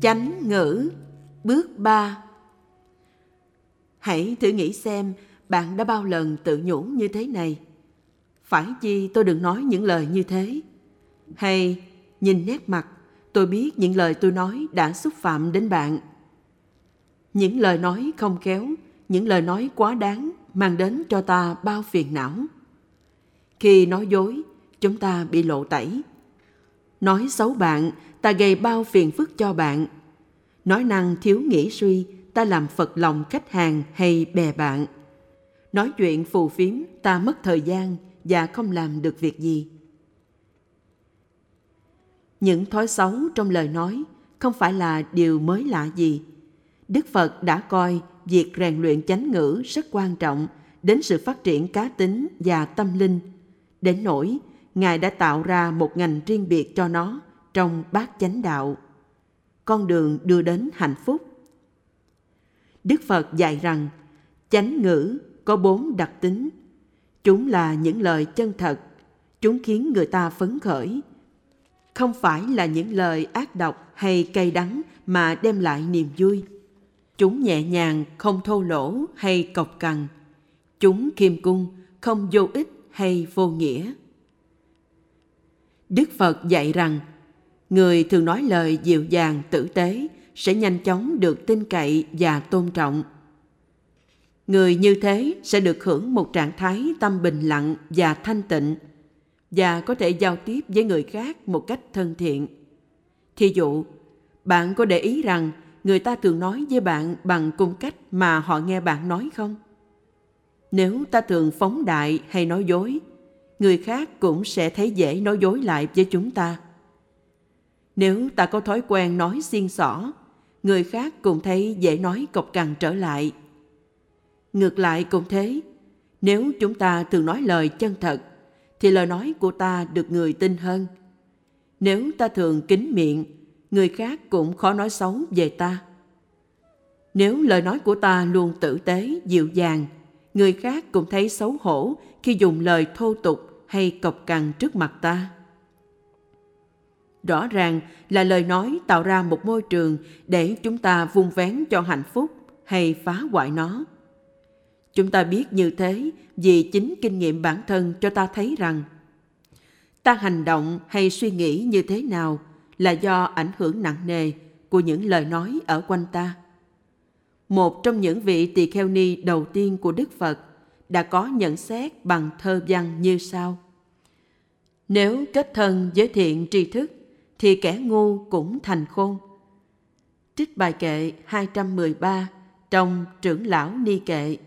Chánh ngữ bước 3. Hãy thử nghĩ xem bạn đã bao lần tự nhủ như thế này: phải chi tôi đừng nói những lời như thế? Hay nhìn nét mặt, tôi biết những lời tôi nói đã xúc phạm đến bạn. Những lời nói không khéo, những lời nói quá đáng mang đến cho ta bao phiền não. Khi nói dối, chúng ta bị lộ tẩy. Nói xấu bạn, ta gây bao phiền phức cho bạn. Nói năng thiếu nghĩ suy, ta làm phật lòng khách hàng hay bè bạn. Nói chuyện phù phiếm, ta mất thời gian và không làm được việc gì. Những thói xấu trong lời nói không phải là điều mới lạ gì. Đức Phật đã coi việc rèn luyện chánh ngữ rất quan trọng đến sự phát triển cá tính và tâm linh, đến nỗi Ngài đã tạo ra một ngành riêng biệt cho nó trong bát chánh đạo, con đường đưa đến hạnh phúc. Đức Phật dạy rằng chánh ngữ có 4 đặc tính. Chúng là những lời chân thật, chúng khiến người ta phấn khởi. Không phải là những lời ác độc hay cay đắng mà đem lại niềm vui. Chúng nhẹ nhàng, không thô lỗ hay cộc cằn. Chúng khiêm cung, không vô ích hay vô nghĩa. Đức Phật dạy rằng người thường nói lời dịu dàng, tử tế sẽ nhanh chóng được tin cậy và tôn trọng. Người như thế sẽ được hưởng một trạng thái tâm bình lặng và thanh tịnh, và có thể giao tiếp với người khác một cách thân thiện. Thí dụ, bạn có để ý rằng người ta thường nói với bạn bằng cung cách mà họ nghe bạn nói không? Nếu ta thường phóng đại hay nói dối, người khác cũng sẽ thấy dễ nói dối lại với chúng ta. Nếu ta có thói quen nói xiên xỏ, người khác cũng thấy dễ nói cộc cằn trở lại. Ngược lại cũng thế, nếu chúng ta thường nói lời chân thật, thì lời nói của ta được người tin hơn. Nếu ta thường kín miệng, người khác cũng khó nói xấu về ta. Nếu lời nói của ta luôn tử tế, dịu dàng, người khác cũng thấy xấu hổ khi dùng lời thô tục hay cộc cằn trước mặt ta. Rõ ràng là lời nói tạo ra một môi trường để chúng ta vun vén cho hạnh phúc hay phá hoại nó. Chúng ta biết như thế vì chính kinh nghiệm bản thân cho ta thấy rằng ta hành động hay suy nghĩ như thế nào là do ảnh hưởng nặng nề của những lời nói ở quanh ta. Một trong những vị tỳ kheo ni đầu tiên của Đức Phật đã có nhận xét bằng thơ văn như sau: nếu kết thân với thiện tri thức thì kẻ ngu cũng thành khôn. Trích bài kệ 213 trong Trưởng lão Ni Kệ.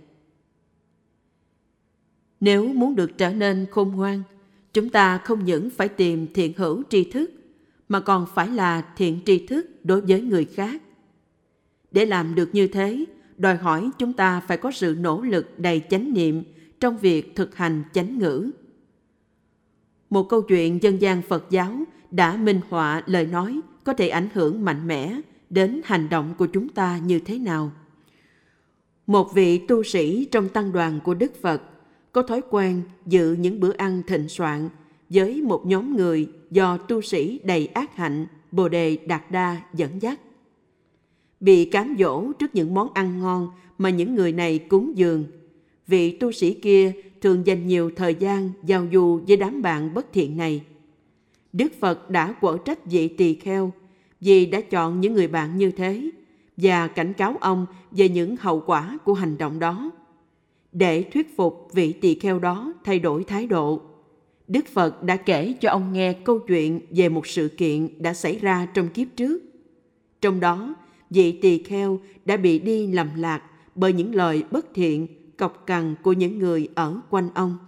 Nếu muốn được trở nên khôn ngoan, chúng ta không những phải tìm thiện hữu tri thức, mà còn phải là thiện tri thức đối với người khác. Để làm được như thế, đòi hỏi chúng ta phải có sự nỗ lực đầy chánh niệm trong việc thực hành chánh ngữ. Một câu chuyện dân gian Phật giáo đã minh họa lời nói có thể ảnh hưởng mạnh mẽ đến hành động của chúng ta như thế nào. Một vị tu sĩ trong tăng đoàn của Đức Phật có thói quen dự những bữa ăn thịnh soạn với một nhóm người do tu sĩ đầy ác hạnh Bồ Đề Đạt Đa dẫn dắt. Bị cám dỗ trước những món ăn ngon mà những người này cúng dường, vị tu sĩ kia thường dành nhiều thời gian giao du với đám bạn bất thiện này. Đức Phật đã quở trách vị tỳ kheo vì đã chọn những người bạn như thế và cảnh cáo ông về những hậu quả của hành động đó. Để thuyết phục vị tỳ kheo đó thay đổi thái độ, Đức Phật đã kể cho ông nghe câu chuyện về một sự kiện đã xảy ra trong kiếp trước. Trong đó, vị tỳ kheo đã bị đi lầm lạc bởi những lời bất thiện, cộc cằn của những người ở quanh ông.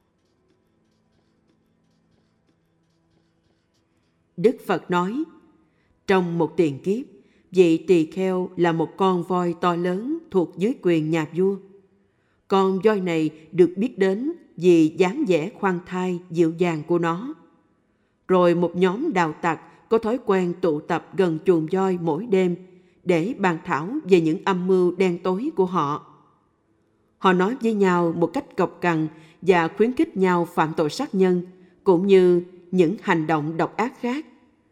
Đức Phật nói, trong một tiền kiếp, vị tỳ kheo là một con voi to lớn thuộc dưới quyền nhà vua. Con voi này được biết đến vì dáng vẻ khoan thai dịu dàng của nó. Rồi một nhóm đạo tặc có thói quen tụ tập gần chuồng voi mỗi đêm để bàn thảo về những âm mưu đen tối của họ. Họ nói với nhau một cách cộc cằn và khuyến khích nhau phạm tội sát nhân, cũng như những hành động độc ác khác.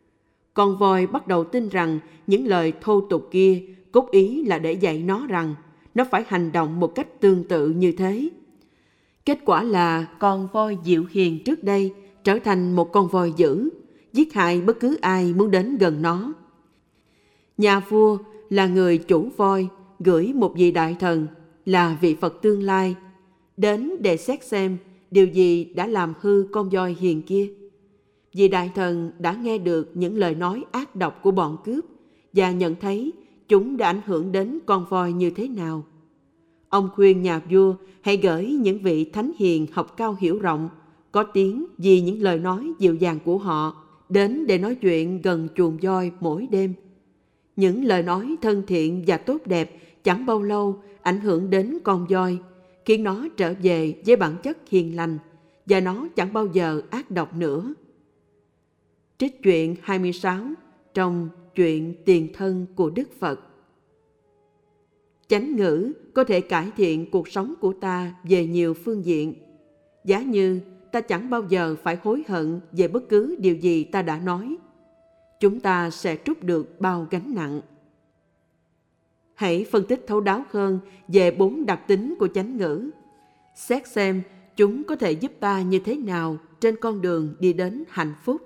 Con voi bắt đầu tin rằng những lời thô tục kia cốt ý là để dạy nó rằng nó phải hành động một cách tương tự như thế. Kết quả là con voi dịu hiền trước đây trở thành một con voi dữ, giết hại bất cứ ai muốn đến gần nó. Nhà vua là người chủ voi gửi một vị đại thần là vị Phật tương lai đến để xét xem điều gì đã làm hư con voi hiền kia. Vị đại thần đã nghe được những lời nói ác độc của bọn cướp và nhận thấy chúng đã ảnh hưởng đến con voi như thế nào. Ông khuyên nhà vua hãy gửi những vị thánh hiền học cao hiểu rộng, có tiếng vì những lời nói dịu dàng của họ, đến để nói chuyện gần chuồng voi mỗi đêm. Những lời nói thân thiện và tốt đẹp chẳng bao lâu ảnh hưởng đến con voi, khiến nó trở về với bản chất hiền lành và nó chẳng bao giờ ác độc nữa. Trích truyện 26 trong Chuyện Tiền Thân của Đức Phật. Chánh ngữ có thể cải thiện cuộc sống của ta về nhiều phương diện. Giả như ta chẳng bao giờ phải hối hận về bất cứ điều gì ta đã nói, chúng ta sẽ trút được bao gánh nặng. Hãy phân tích thấu đáo hơn về 4 đặc tính của chánh ngữ. Xét xem chúng có thể giúp ta như thế nào trên con đường đi đến hạnh phúc.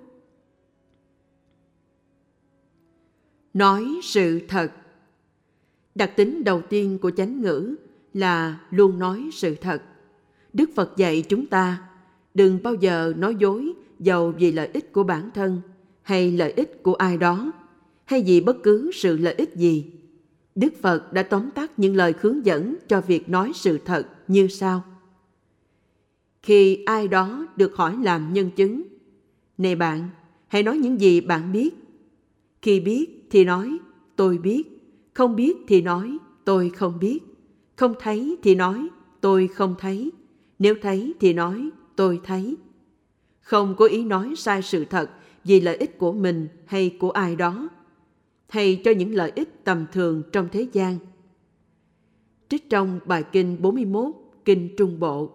Nói sự thật. Đặc tính đầu tiên của chánh ngữ là luôn nói sự thật. Đức Phật dạy chúng ta đừng bao giờ nói dối dầu vì lợi ích của bản thân hay lợi ích của ai đó hay vì bất cứ sự lợi ích gì. Đức Phật đã tóm tắt những lời hướng dẫn cho việc nói sự thật như sau. Khi ai đó được hỏi làm nhân chứng, này bạn, hãy nói những gì bạn biết. Khi biết thì nói, tôi biết. Không biết thì nói, tôi không biết. Không thấy thì nói, tôi không thấy. Nếu thấy thì nói, tôi thấy. Không có ý nói sai sự thật vì lợi ích của mình hay của ai đó, hay cho những lợi ích tầm thường trong thế gian. Trích trong bài kinh 41, Kinh Trung Bộ.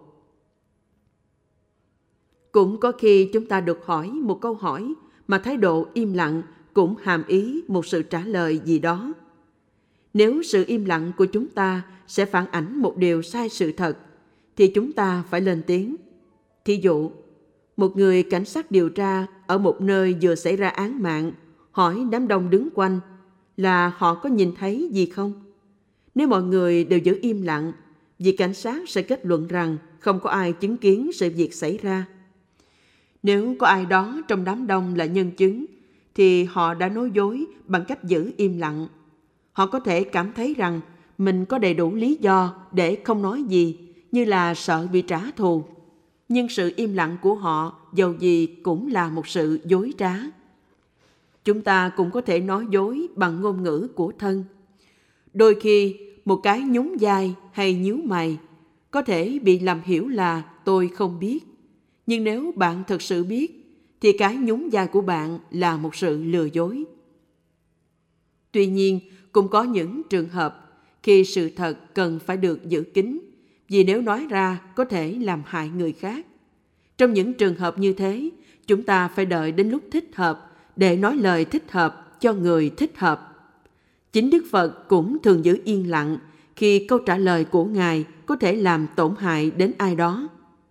Cũng có khi chúng ta được hỏi một câu hỏi mà thái độ im lặng cũng hàm ý một sự trả lời gì đó. Nếu sự im lặng của chúng ta sẽ phản ảnh một điều sai sự thật, thì chúng ta phải lên tiếng. Thí dụ, một người cảnh sát điều tra ở một nơi vừa xảy ra án mạng hỏi đám đông đứng quanh là họ có nhìn thấy gì không? Nếu mọi người đều giữ im lặng, vị cảnh sát sẽ kết luận rằng không có ai chứng kiến sự việc xảy ra. Nếu có ai đó trong đám đông là nhân chứng, thì họ đã nói dối bằng cách giữ im lặng. Họ có thể cảm thấy rằng mình có đầy đủ lý do để không nói gì, như là sợ bị trả thù. Nhưng sự im lặng của họ dầu gì cũng là một sự dối trá. Chúng ta cũng có thể nói dối bằng ngôn ngữ của thân. Đôi khi, một cái nhún vai hay nhíu mày có thể bị làm hiểu là tôi không biết. Nhưng nếu bạn thực sự biết, thì cái nhún vai của bạn là một sự lừa dối. Tuy nhiên, cũng có những trường hợp khi sự thật cần phải được giữ kín, vì nếu nói ra có thể làm hại người khác. Trong những trường hợp như thế, chúng ta phải đợi đến lúc thích hợp để nói lời thích hợp cho người thích hợp. Chính Đức Phật cũng thường giữ yên lặng khi câu trả lời của Ngài có thể làm tổn hại đến ai đó.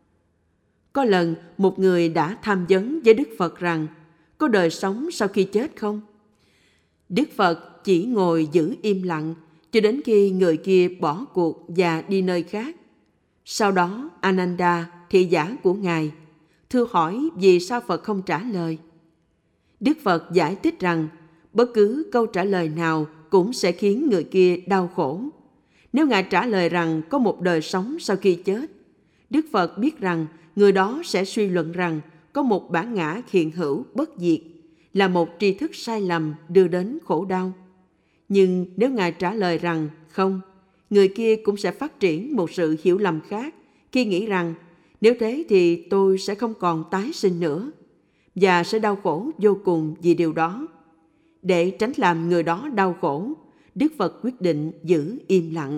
Có lần một người đã tham vấn với Đức Phật rằng có đời sống sau khi chết không? Đức Phật chỉ ngồi giữ im lặng cho đến khi người kia bỏ cuộc và đi nơi khác. Sau đó Ananda, thị giả của Ngài, thưa hỏi vì sao Phật không trả lời. Đức Phật giải thích rằng bất cứ câu trả lời nào cũng sẽ khiến người kia đau khổ. Nếu Ngài trả lời rằng có một đời sống sau khi chết, Đức Phật biết rằng người đó sẽ suy luận rằng có một bản ngã hiện hữu bất diệt, là một tri thức sai lầm đưa đến khổ đau. Nhưng nếu Ngài trả lời rằng không, người kia cũng sẽ phát triển một sự hiểu lầm khác khi nghĩ rằng nếu thế thì tôi sẽ không còn tái sinh nữa và sẽ đau khổ vô cùng vì điều đó. Để tránh làm người đó đau khổ, Đức Phật quyết định giữ im lặng.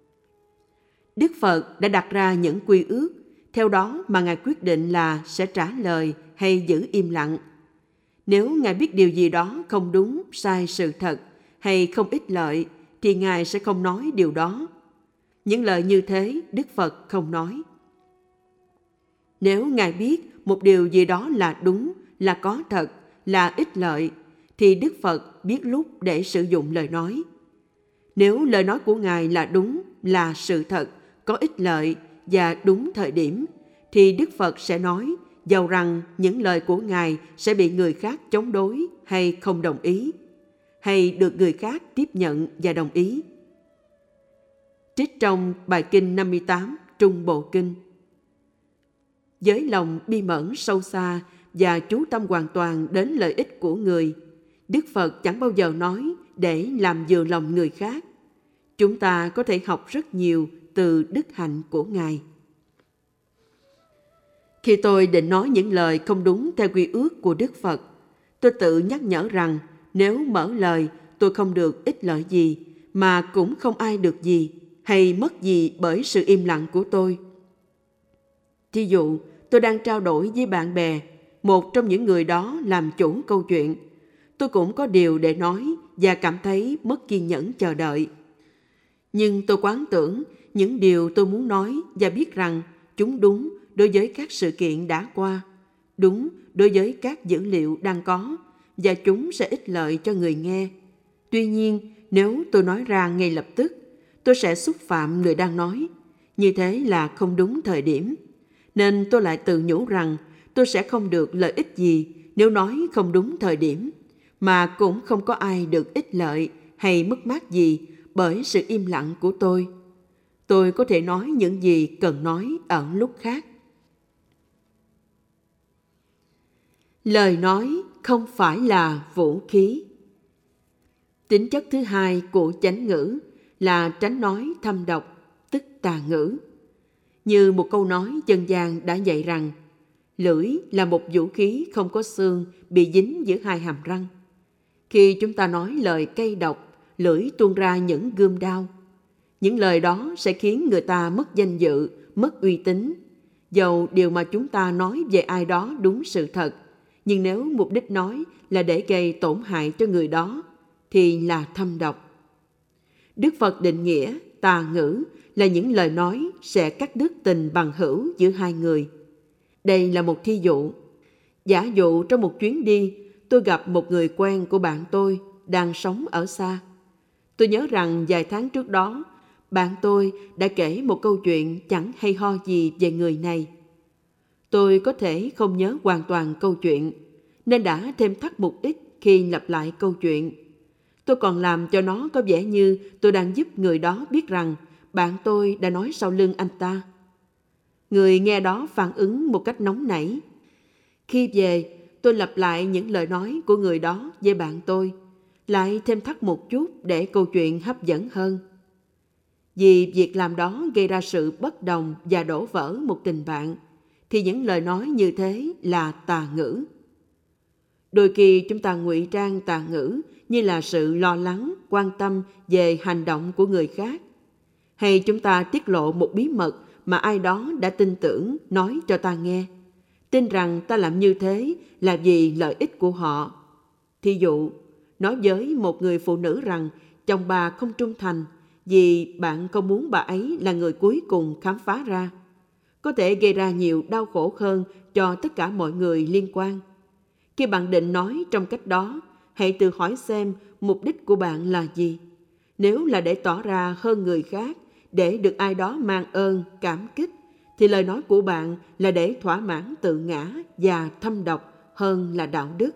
Đức Phật đã đặt ra những quy ước, theo đó mà Ngài quyết định là sẽ trả lời hay giữ im lặng. Nếu Ngài biết điều gì đó không đúng, sai sự thật hay không ích lợi, thì Ngài sẽ không nói điều đó. Những lời như thế Đức Phật không nói. Nếu Ngài biết một điều gì đó là đúng, là có thật, là ích lợi, thì Đức Phật biết lúc để sử dụng lời nói. Nếu lời nói của Ngài là đúng, là sự thật, có ích lợi và đúng thời điểm, thì Đức Phật sẽ nói, dầu rằng những lời của Ngài sẽ bị người khác chống đối hay không đồng ý, hay được người khác tiếp nhận và đồng ý. Trích trong bài kinh 58 Trung Bộ Kinh. Với lòng bi mẫn sâu xa và chú tâm hoàn toàn đến lợi ích của người, Đức Phật chẳng bao giờ nói để làm vừa lòng người khác. Chúng ta có thể học rất nhiều từ đức hạnh của Ngài. Khi tôi định nói những lời không đúng theo quy ước của Đức Phật, tôi tự nhắc nhở rằng nếu mở lời, tôi không được ích lợi gì, mà cũng không ai được gì hay mất gì bởi sự im lặng của tôi. Thí dụ, tôi đang trao đổi với bạn bè, một trong những người đó làm chủ câu chuyện. Tôi cũng có điều để nói và cảm thấy mất kiên nhẫn chờ đợi. Nhưng tôi quán tưởng những điều tôi muốn nói và biết rằng chúng đúng đối với các sự kiện đã qua, đúng đối với các dữ liệu đang có, và chúng sẽ ích lợi cho người nghe. Tuy nhiên, nếu tôi nói ra ngay lập tức, tôi sẽ xúc phạm người đang nói. Như thế là không đúng thời điểm. Nên tôi lại tự nhủ rằng tôi sẽ không được lợi ích gì nếu nói không đúng thời điểm, mà cũng không có ai được ích lợi hay mất mát gì bởi sự im lặng của tôi. Tôi có thể nói những gì cần nói ở lúc khác. Lời nói không phải là vũ khí. Tính chất thứ hai của chánh ngữ là tránh nói thâm độc, tức tà ngữ. Như một câu nói dân gian đã dạy rằng, lưỡi là một vũ khí không có xương bị dính giữa hai hàm răng. Khi chúng ta nói lời cay độc, lưỡi tuôn ra những gươm đao. Những lời đó sẽ khiến người ta mất danh dự, mất uy tín. Dầu điều mà chúng ta nói về ai đó đúng sự thật, nhưng nếu mục đích nói là để gây tổn hại cho người đó, thì là thâm độc. Đức Phật định nghĩa tà ngữ là những lời nói sẽ cắt đứt tình bằng hữu giữa hai người. Đây là một thí dụ. Giả dụ trong một chuyến đi, tôi gặp một người quen của bạn tôi đang sống ở xa. Tôi nhớ rằng vài tháng trước đó, bạn tôi đã kể một câu chuyện chẳng hay ho gì về người này. Tôi có thể không nhớ hoàn toàn câu chuyện, nên đã thêm thắt một ít khi lặp lại câu chuyện. Tôi còn làm cho nó có vẻ như tôi đang giúp người đó biết rằng bạn tôi đã nói sau lưng anh ta. Người nghe đó phản ứng một cách nóng nảy. Khi về, tôi lặp lại những lời nói của người đó với bạn tôi, lại thêm thắt một chút để câu chuyện hấp dẫn hơn. Vì việc làm đó gây ra sự bất đồng và đổ vỡ một tình bạn, thì những lời nói như thế là tà ngữ. Đôi khi chúng ta ngụy trang tà ngữ như là sự lo lắng, quan tâm về hành động của người khác. Hay chúng ta tiết lộ một bí mật mà ai đó đã tin tưởng nói cho ta nghe, tin rằng ta làm như thế là vì lợi ích của họ. Thí dụ, nói với một người phụ nữ rằng chồng bà không trung thành vì bạn không muốn bà ấy là người cuối cùng khám phá ra, có thể gây ra nhiều đau khổ hơn cho tất cả mọi người liên quan. Khi bạn định nói trong cách đó, hãy tự hỏi xem mục đích của bạn là gì. Nếu là để tỏ ra hơn người khác, để được ai đó mang ơn, cảm kích, thì lời nói của bạn là để thỏa mãn tự ngã và thâm độc hơn là đạo đức.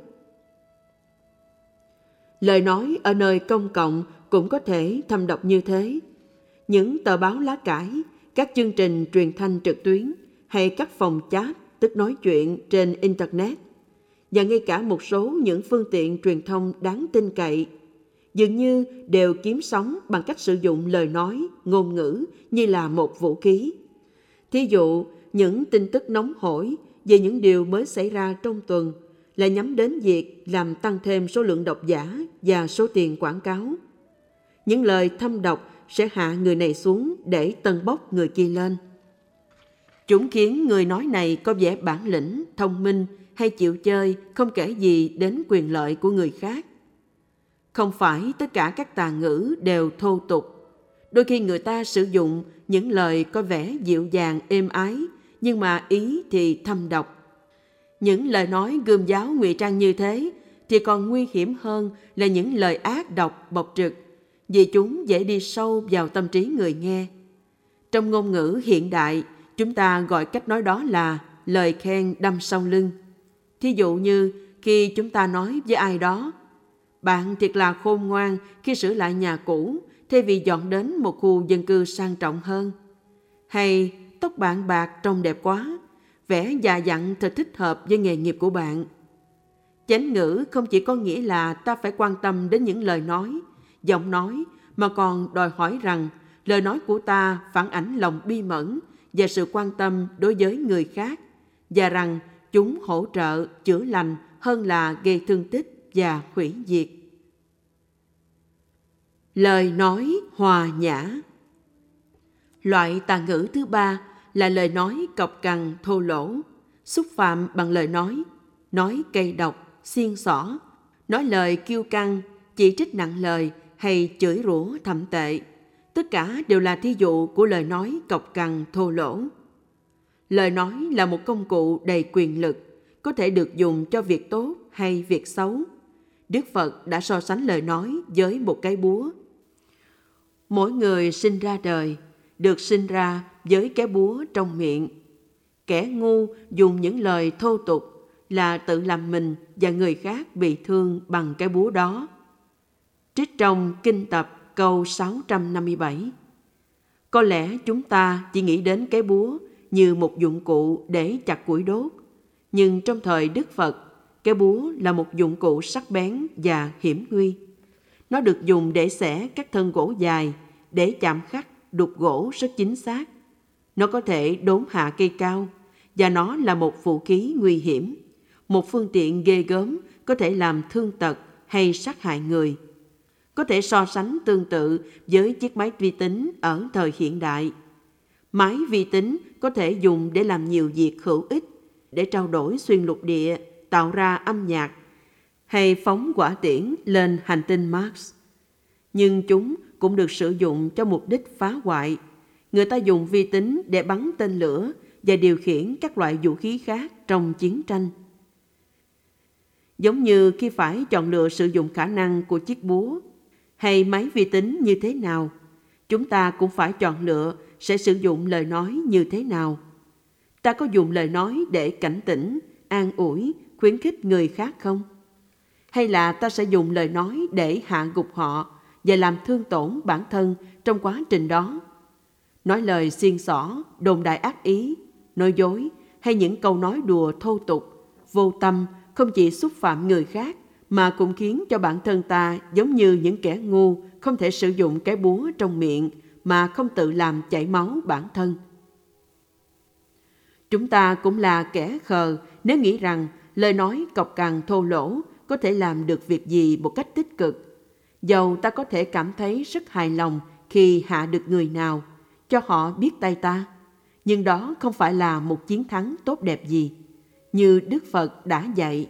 Lời nói ở nơi công cộng cũng có thể thâm độc như thế. Những tờ báo lá cải, các chương trình truyền thanh trực tuyến hay các phòng chat, tức nói chuyện trên Internet, và ngay cả một số những phương tiện truyền thông đáng tin cậy, dường như đều kiếm sống bằng cách sử dụng lời nói, ngôn ngữ như là một vũ khí. Thí dụ, những tin tức nóng hổi về những điều mới xảy ra trong tuần là nhắm đến việc làm tăng thêm số lượng độc giả và số tiền quảng cáo. Những lời thâm độc sẽ hạ người này xuống để tâng bốc người kia lên. Chúng khiến người nói này có vẻ bản lĩnh, thông minh hay chịu chơi không kể gì đến quyền lợi của người khác. Không phải tất cả các tà ngữ đều thô tục. Đôi khi người ta sử dụng những lời có vẻ dịu dàng êm ái, nhưng mà ý thì thâm độc. Những lời nói gươm giáo ngụy trang như thế thì còn nguy hiểm hơn là những lời ác độc bộc trực, vì chúng dễ đi sâu vào tâm trí người nghe. Trong ngôn ngữ hiện đại, chúng ta gọi cách nói đó là lời khen đâm sau lưng. Thí dụ như khi chúng ta nói với ai đó, bạn thiệt là khôn ngoan khi sửa lại nhà cũ thay vì dọn đến một khu dân cư sang trọng hơn. Hay tóc bạn bạc trông đẹp quá, vẻ già dặn thật thích hợp với nghề nghiệp của bạn. Chánh ngữ không chỉ có nghĩa là ta phải quan tâm đến những lời nói, giọng nói, mà còn đòi hỏi rằng lời nói của ta phản ánh lòng bi mẫn và sự quan tâm đối với người khác, và rằng chúng hỗ trợ chữa lành hơn là gây thương tích và hủy diệt. Lời nói hòa nhã. Loại tà ngữ thứ ba là lời nói cộc cằn thô lỗ, xúc phạm bằng lời nói cay độc, xiên xỏ, nói lời kiêu căng, chỉ trích nặng lời hay chửi rủa thậm tệ. Tất cả đều là thí dụ của lời nói cộc cằn thô lỗ. Lời nói là một công cụ đầy quyền lực, có thể được dùng cho việc tốt hay việc xấu. Đức Phật đã so sánh lời nói với một cái búa. Mỗi người sinh ra đời được sinh ra với cái búa trong miệng. Kẻ ngu dùng những lời thô tục là tự làm mình và người khác bị thương bằng cái búa đó. Trích trong Kinh Tập câu 657. Có lẽ chúng ta chỉ nghĩ đến cái búa như một dụng cụ để chặt củi đốt, nhưng trong thời Đức Phật, cái búa là một dụng cụ sắc bén và hiểm nguy. Nó được dùng để xẻ các thân gỗ dài, để chạm khắc đục gỗ rất chính xác. Nó có thể đốn hạ cây cao, và nó là một vũ khí nguy hiểm, một phương tiện ghê gớm có thể làm thương tật hay sát hại người. Có thể so sánh tương tự với chiếc máy vi tính ở thời hiện đại. Máy vi tính có thể dùng để làm nhiều việc hữu ích, để trao đổi xuyên lục địa, tạo ra âm nhạc, hay phóng hỏa tiễn lên hành tinh Mars. Nhưng chúng cũng được sử dụng cho mục đích phá hoại. Người ta dùng vi tính để bắn tên lửa và điều khiển các loại vũ khí khác trong chiến tranh. Giống như khi phải chọn lựa sử dụng khả năng của chiếc búa hay máy vi tính như thế nào, chúng ta cũng phải chọn lựa sẽ sử dụng lời nói như thế nào. Ta có dùng lời nói để cảnh tỉnh, an ủi, khuyến khích người khác không? Hay là ta sẽ dùng lời nói để hạ gục họ và làm thương tổn bản thân trong quá trình đó? Nói lời xiên xỏ, đồn đại ác ý, nói dối hay những câu nói đùa thô tục, vô tâm không chỉ xúc phạm người khác mà cũng khiến cho bản thân ta giống như những kẻ ngu không thể sử dụng cái búa trong miệng mà không tự làm chảy máu bản thân. Chúng ta cũng là kẻ khờ nếu nghĩ rằng lời nói cộc cằn thô lỗ có thể làm được việc gì một cách tích cực. Dầu ta có thể cảm thấy rất hài lòng khi hạ được người nào, cho họ biết tay ta, nhưng đó không phải là một chiến thắng tốt đẹp gì, như Đức Phật đã dạy.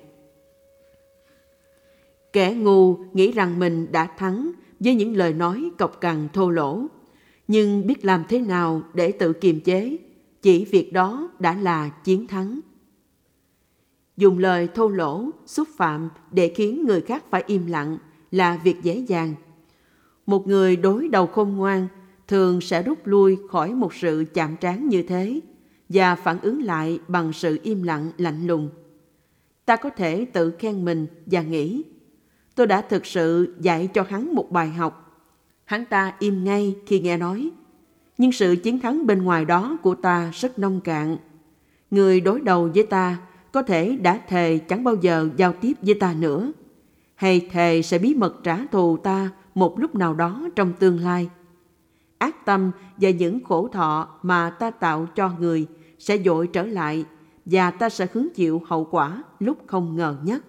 Kẻ ngu nghĩ rằng mình đã thắng với những lời nói cộc cằn thô lỗ, nhưng biết làm thế nào để tự kiềm chế, chỉ việc đó đã là chiến thắng. Dùng lời thô lỗ, xúc phạm để khiến người khác phải im lặng là việc dễ dàng. Một người đối đầu khôn ngoan thường sẽ rút lui khỏi một sự chạm trán như thế và phản ứng lại bằng sự im lặng lạnh lùng. Ta có thể tự khen mình và nghĩ, tôi đã thực sự dạy cho hắn một bài học. Hắn ta im ngay khi nghe nói, nhưng sự chiến thắng bên ngoài đó của ta rất nông cạn. Người đối đầu với ta có thể đã thề chẳng bao giờ giao tiếp với ta nữa, hay thề sẽ bí mật trả thù ta một lúc nào đó trong tương lai. Ác tâm và những khổ thọ mà ta tạo cho người sẽ dội trở lại, và ta sẽ hứng chịu hậu quả lúc không ngờ nhất.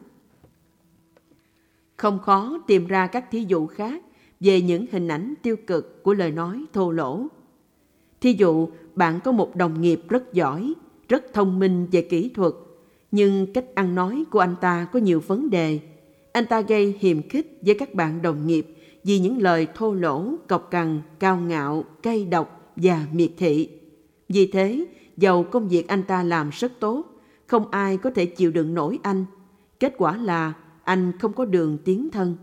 Không khó tìm ra các thí dụ khác về những hình ảnh tiêu cực của lời nói thô lỗ. Thí dụ, bạn có một đồng nghiệp rất giỏi, rất thông minh về kỹ thuật, Nhưng cách ăn nói của anh ta có nhiều vấn đề. Anh ta gây hiềm khích với các bạn đồng nghiệp vì những lời thô lỗ, cộc cằn, cao ngạo, cay độc và miệt thị. Vì thế, dầu công việc anh ta làm rất tốt, không ai có thể chịu đựng nổi anh. Kết quả là anh không có đường tiến thân.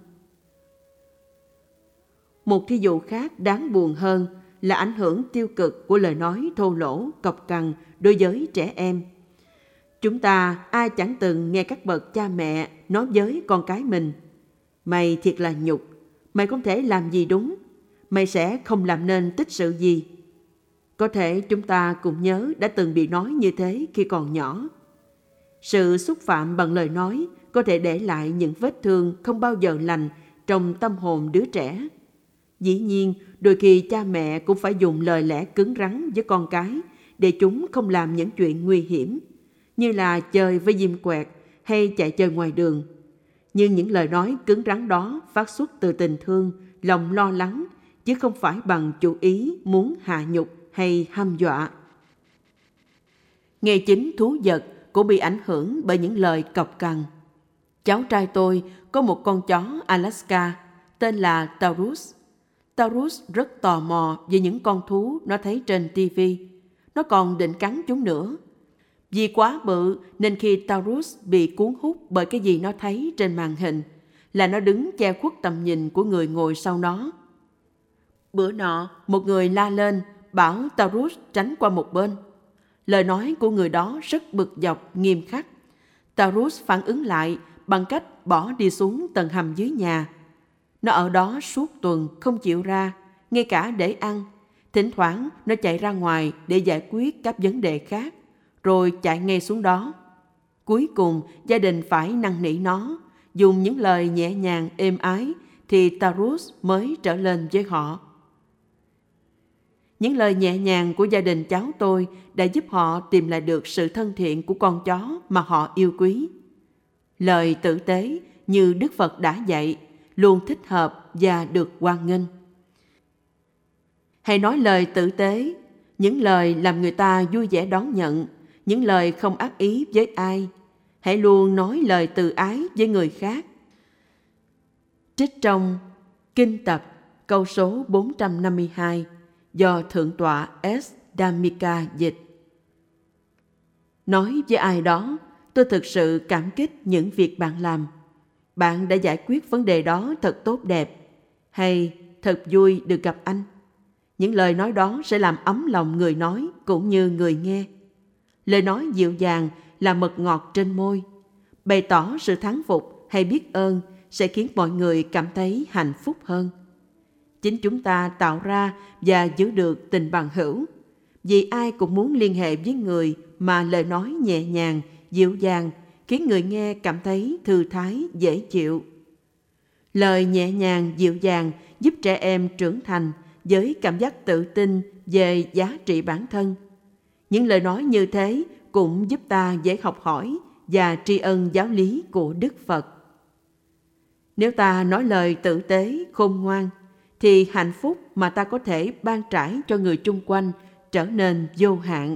Một thí dụ khác đáng buồn hơn là ảnh hưởng tiêu cực của lời nói thô lỗ, cộc cằn đối với trẻ em. Chúng ta ai chẳng từng nghe các bậc cha mẹ nói với con cái mình: mày thiệt là nhục, mày không thể làm gì đúng, mày sẽ không làm nên tích sự gì. Có thể chúng ta cũng nhớ đã từng bị nói như thế khi còn nhỏ. Sự xúc phạm bằng lời nói có thể để lại những vết thương không bao giờ lành trong tâm hồn đứa trẻ. Dĩ nhiên, đôi khi cha mẹ cũng phải dùng lời lẽ cứng rắn với con cái để chúng không làm những chuyện nguy hiểm, như là chơi với diêm quẹt hay chạy chơi ngoài đường. Nhưng những lời nói cứng rắn đó phát xuất từ tình thương, lòng lo lắng, chứ không phải bằng chủ ý muốn hạ nhục hay hăm dọa. Ngay chính thú vật cũng bị ảnh hưởng bởi những lời cộc cằn. Cháu trai tôi có một con chó Alaska tên là Taurus. Taurus rất tò mò về những con thú nó thấy trên TV. Nó còn định cắn chúng nữa. Vì quá bự nên khi Taurus bị cuốn hút bởi cái gì nó thấy trên màn hình là nó đứng che khuất tầm nhìn của người ngồi sau nó. Bữa nọ, một người la lên bảo Taurus tránh qua một bên. Lời nói của người đó rất bực dọc, nghiêm khắc. Taurus phản ứng lại bằng cách bỏ đi xuống tầng hầm dưới nhà. Nó ở đó suốt tuần không chịu ra, ngay cả để ăn. Thỉnh thoảng nó chạy ra ngoài để giải quyết các vấn đề khác, rồi chạy ngay xuống đó. Cuối cùng gia đình phải năn nỉ nó, dùng những lời nhẹ nhàng êm ái thì Taurus mới trở lên với họ. Những lời nhẹ nhàng của gia đình cháu tôi đã giúp họ tìm lại được sự thân thiện của con chó mà họ yêu quý. Lời tử tế như Đức Phật đã dạy luôn thích hợp và được hoan nghênh. Hãy nói lời tử tế, những lời làm người ta vui vẻ đón nhận, những lời không ác ý với ai. Hãy luôn nói lời từ ái với người khác. Trích trong Kinh Tập, câu số 452, do Thượng tọa S. Dhammika dịch. Nói với ai đó: tôi thực sự cảm kích những việc bạn làm. Bạn đã giải quyết vấn đề đó thật tốt đẹp. Hay thật vui được gặp anh. Những lời nói đó sẽ làm ấm lòng người nói cũng như người nghe. Lời nói dịu dàng là mật ngọt trên môi. Bày tỏ sự thán phục hay biết ơn sẽ khiến mọi người cảm thấy hạnh phúc hơn. Chính chúng ta tạo ra và giữ được tình bằng hữu. Vì ai cũng muốn liên hệ với người mà lời nói nhẹ nhàng, dịu dàng khiến người nghe cảm thấy thư thái, dễ chịu. Lời nhẹ nhàng, dịu dàng giúp trẻ em trưởng thành với cảm giác tự tin về giá trị bản thân. Những lời nói như thế cũng giúp ta dễ học hỏi và tri ân giáo lý của Đức Phật. Nếu ta nói lời tử tế, khôn ngoan, thì hạnh phúc mà ta có thể ban trải cho người chung quanh trở nên vô hạn.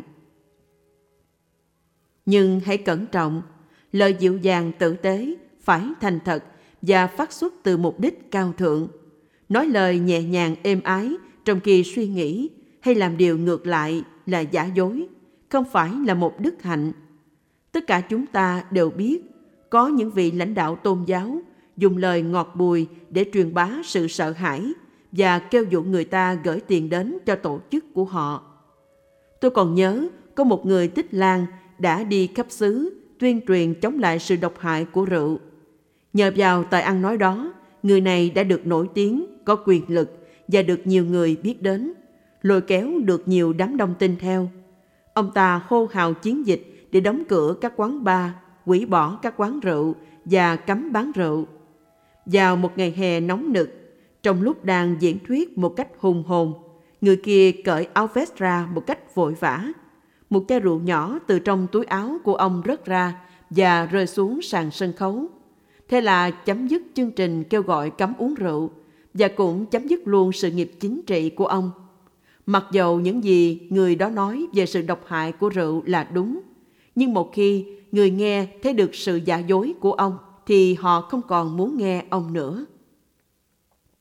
Nhưng hãy cẩn trọng, lời dịu dàng tử tế phải thành thật và phát xuất từ mục đích cao thượng. Nói lời nhẹ nhàng êm ái trong khi suy nghĩ hay làm điều ngược lại là giả dối, không phải là một đức hạnh. Tất cả chúng ta đều biết có những vị lãnh đạo tôn giáo dùng lời ngọt bùi để truyền bá sự sợ hãi và kêu dụ người ta gửi tiền đến cho tổ chức của họ. Tôi còn nhớ có một người Tích Lan đã đi khắp xứ tuyên truyền chống lại sự độc hại của rượu. Nhờ vào tài ăn nói đó, người này đã được nổi tiếng, có quyền lực và được nhiều người biết đến, lôi kéo được nhiều đám đông tin theo. Ông ta hô hào chiến dịch để đóng cửa các quán bar, hủy bỏ các quán rượu và cấm bán rượu. Vào một ngày hè nóng nực, trong lúc đang diễn thuyết một cách hùng hồn, người kia cởi áo vest ra một cách vội vã. Một chai rượu nhỏ từ trong túi áo của ông rớt ra và rơi xuống sàn sân khấu. Thế là chấm dứt chương trình kêu gọi cấm uống rượu và cũng chấm dứt luôn sự nghiệp chính trị của ông. Mặc dầu những gì người đó nói về sự độc hại của rượu là đúng, nhưng một khi người nghe thấy được sự giả dối của ông thì họ không còn muốn nghe ông nữa.